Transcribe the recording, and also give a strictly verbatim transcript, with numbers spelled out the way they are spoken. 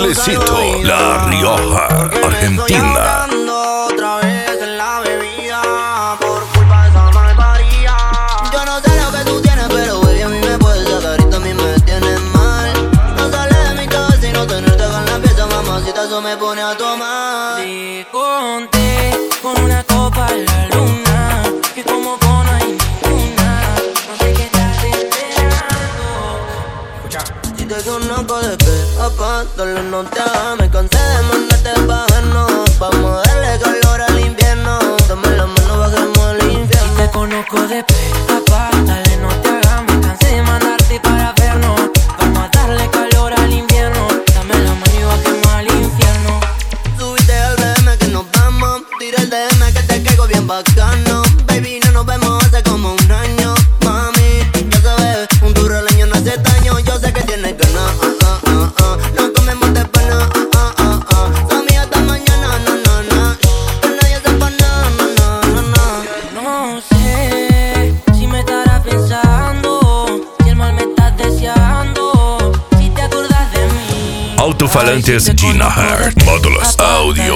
Suavecito, La Rioja, Argentina. Otra vez en la bebida, por culpa de esa malparía. Yo no sé lo que tú tienes, pero baby a mí me puedes sacar y tú a mí me tienes mal. No sale de mi cabeza y no tenerte con la pieza, mamacita, eso me pone a tomar. Te conté con una copa en la luna, que como vos no hay ninguna. No sé qué estás esperando. Escucha. Si te conozco de pe a pa, dale no te hagas, me cansé de mandarte bajarnos. Vamos a darle calor al invierno, dame la mano, bajemos al infierno. Si te conozco de pe a pa, dale no te hagas, me cansé de mandarte para vernos. Vamos a darle calor al invierno, dame la mano y bajemos al infierno. Subiste al B M que nos vamos, tira el D M que te caigo bien bacano. Baby, no nos vemos hace como un año, mami, ya sabes, un duro leño no hace daño. Yo sé que tienes ganas, uh, uh, uh, uh. No comemos de pana, uh, uh, uh, uh. Sammy hasta mañana, no, no, no. Que nadie sepa nada, no, no, no, no. No sé si me estarás pensando, si el mal me estás deseando, si te acuerdas de mí. Altofalantes Ay, si te Gina conozco de Hart, pe módulos a pa, audio.